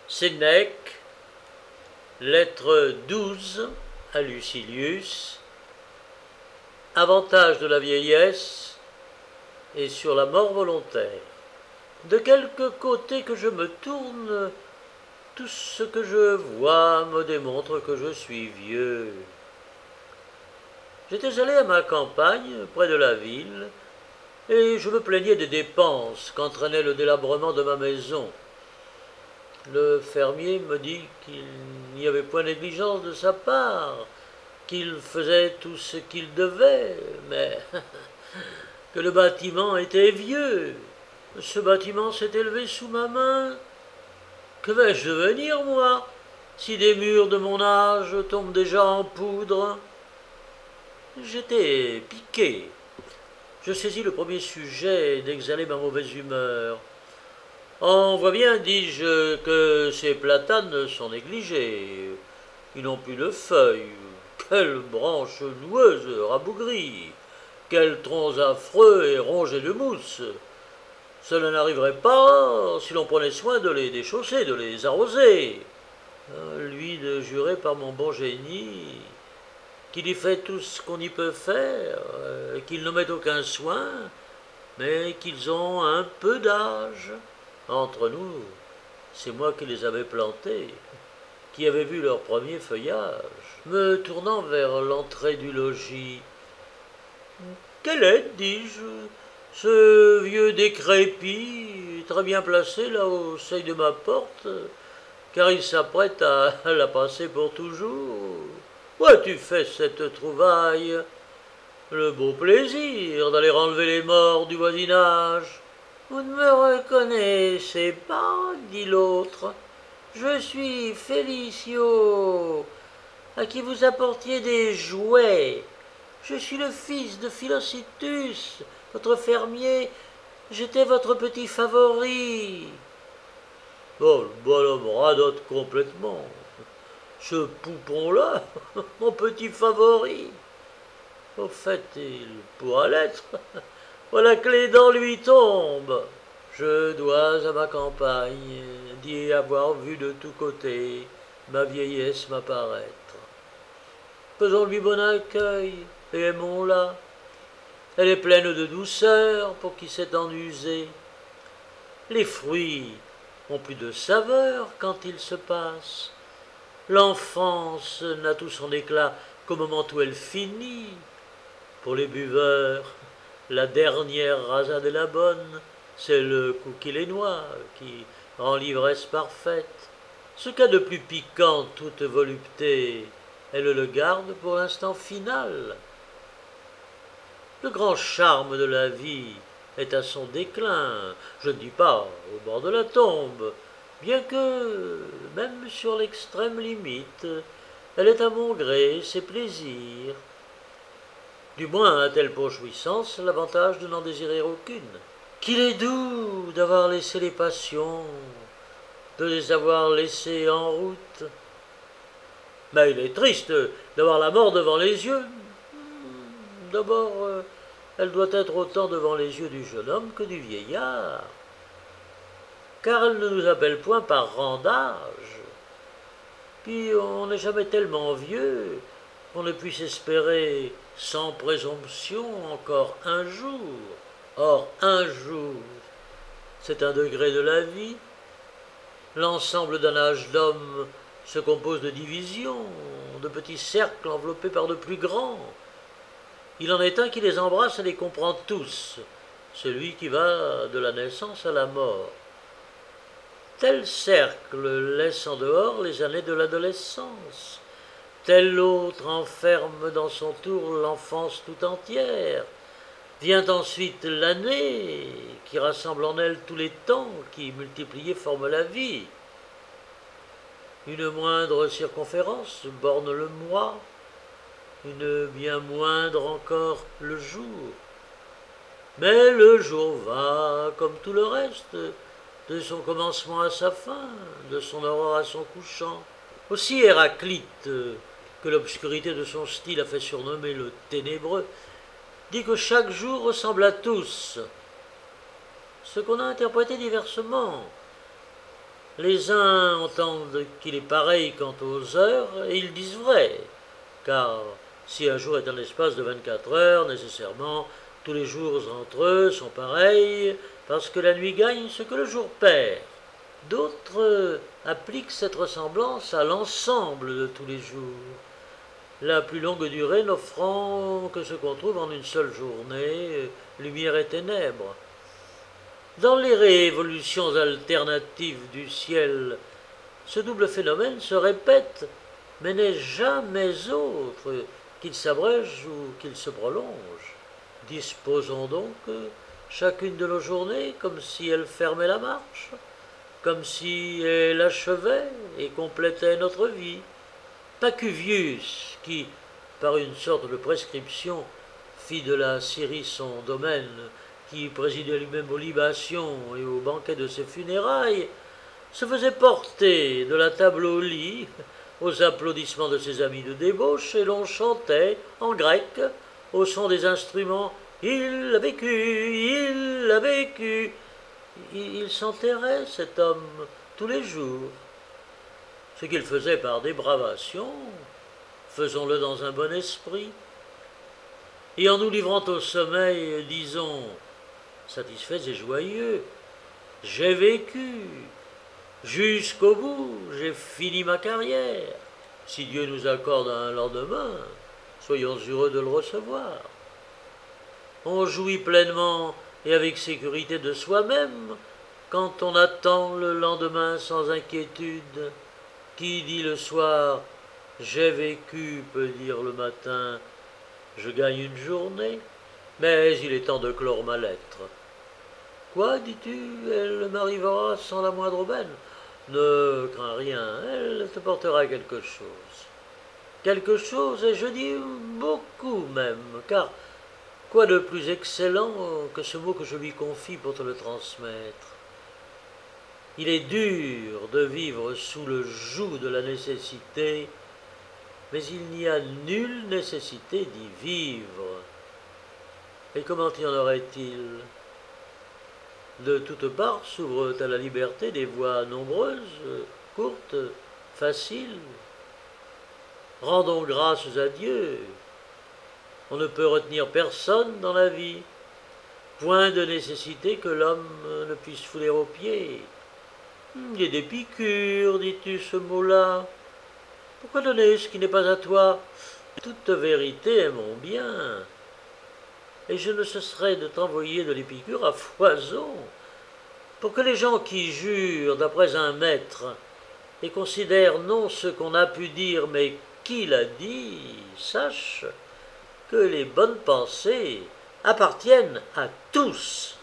Sénèque, lettre 12 à Lucilius, avantage de la vieillesse et sur la mort volontaire. De quelque côté que je me tourne, tout ce que je vois me démontre que je suis vieux. J'étais allé à ma campagne, près de la ville, et je me plaignais des dépenses qu'entraînait le délabrement de ma maison. Le fermier me dit qu'il n'y avait point négligence de sa part, qu'il faisait tout ce qu'il devait, mais que le bâtiment était vieux. Ce bâtiment s'est élevé sous ma main. Que vais-je devenir, moi, si des murs de mon âge tombent déjà en poudre? J'étais piqué. Je saisis le premier sujet d'exhaler ma mauvaise humeur. On voit bien, dis-je, que ces platanes sont négligés. Ils n'ont plus de feuilles. Quelles branches noueuses, rabougries. Quels troncs affreux et rongés de mousse. Cela n'arriverait pas si l'on prenait soin de les déchausser, de les arroser. Lui de jurer par mon bon génie qu'il y fait tout ce qu'on y peut faire, qu'ils ne mettent aucun soin, mais qu'ils ont un peu d'âge. Entre nous, c'est moi qui les avais plantés, qui avais vu leur premier feuillage. Me tournant vers l'entrée du logis, quel est, dis-je, ce vieux décrépit, très bien placé là au seuil de ma porte, car il s'apprête à la passer pour toujours. Où as-tu fait cette trouvaille? Le beau plaisir d'aller enlever les morts du voisinage. Vous ne me reconnaissez pas, dit l'autre. Je suis Félicio, à qui vous apportiez des jouets. Je suis le fils de Philocitus, votre fermier. J'étais votre petit favori. Bon, le bonhomme radote complètement. Ce poupon-là, mon petit favori. Au fait, il pourra l'être. Voilà que les dents lui tombent. Je dois à ma campagne d'y avoir vu de tous côtés ma vieillesse m'apparaître. Faisons-lui bon accueil et aimons-la. Elle est pleine de douceur pour qui s'est en usé. Les fruits ont plus de saveur quand ils se passent. L'enfance n'a tout son éclat qu'au moment où elle finit. Pour les buveurs, la dernière rasade est la bonne, c'est le cookie les noix qui rend l'ivresse parfaite. Ce qu'a de plus piquant toute volupté, elle le garde pour l'instant final. Le grand charme de la vie est à son déclin, je ne dis pas au bord de la tombe, bien que, même sur l'extrême limite, elle est à mon gré, ses plaisirs. Du moins a-t-elle pour jouissance l'avantage de n'en désirer aucune. Qu'il est doux d'avoir laissé les passions, de les avoir laissées en route. Mais il est triste d'avoir la mort devant les yeux. D'abord, elle doit être autant devant les yeux du jeune homme que du vieillard, car elle ne nous appelle point par rang d'âge. Puis on n'est jamais tellement vieux qu'on ne puisse espérer sans présomption encore un jour. Or, un jour, c'est un degré de la vie. L'ensemble d'un âge d'homme se compose de divisions, de petits cercles enveloppés par de plus grands. Il en est un qui les embrasse et les comprend tous, celui qui va de la naissance à la mort. Tel cercle laisse en dehors les années de l'adolescence. Tel autre enferme dans son tour l'enfance tout entière. Vient ensuite l'année, qui rassemble en elle tous les temps qui, multipliés, forment la vie. Une moindre circonférence borne le mois, une bien moindre encore le jour. Mais le jour va, comme tout le reste, de son commencement à sa fin, de son aurore à son couchant. Aussi Héraclite, que l'obscurité de son style a fait surnommer le ténébreux, dit que chaque jour ressemble à tous, ce qu'on a interprété diversement. Les uns entendent qu'il est pareil quant aux heures, et ils disent vrai, car si un jour est un espace de 24 heures, nécessairement, tous les jours entre eux sont pareils, parce que la nuit gagne ce que le jour perd. D'autres appliquent cette ressemblance à l'ensemble de tous les jours, la plus longue durée n'offrant que ce qu'on trouve en une seule journée, lumière et ténèbres. Dans les révolutions alternatives du ciel, ce double phénomène se répète, mais n'est jamais autre qu'il s'abrège ou qu'il se prolonge. Disposons donc chacune de nos journées comme si elle fermait la marche, comme si elle achevait et complétait notre vie. Pacuvius, qui, par une sorte de prescription, fit de la Syrie son domaine, qui présidait lui-même aux libations et aux banquets de ses funérailles, se faisait porter de la table au lit aux applaudissements de ses amis de débauche, et l'on chantait, en grec, au son des instruments « Il a vécu, il a vécu ». Il s'enterrait, cet homme, tous les jours. Ce qu'il faisait par dépravation, faisons-le dans un bon esprit. Et en nous livrant au sommeil, disons, satisfaits et joyeux, j'ai vécu, jusqu'au bout, j'ai fini ma carrière. Si Dieu nous accorde un lendemain, soyons heureux de le recevoir. On jouit pleinement et avec sécurité de soi-même quand on attend le lendemain sans inquiétude. Qui dit le soir « j'ai vécu » peut dire le matin « je gagne une journée », mais il est temps de clore ma lettre. Quoi, dis-tu, elle m'arrivera sans la moindre aubaine? Ne crains rien, elle te portera quelque chose. Quelque chose, et je dis beaucoup même, car quoi de plus excellent que ce mot que je lui confie pour te le transmettre? Il est dur de vivre sous le joug de la nécessité, mais il n'y a nulle nécessité d'y vivre. Et comment y en aurait-il? De toutes parts s'ouvrent à la liberté des voies nombreuses, courtes, faciles. Rendons grâce à Dieu. On ne peut retenir personne dans la vie. Point de nécessité que l'homme ne puisse fouler aux pieds. Il est d'Épicure, dis-tu ce mot-là? Pourquoi donner ce qui n'est pas à toi? Toute vérité est mon bien. Et je ne cesserai de t'envoyer de l'Épicure à foison, pour que les gens qui jurent d'après un maître et considèrent non ce qu'on a pu dire, mais qui l'a dit, sachent que les bonnes pensées appartiennent à tous.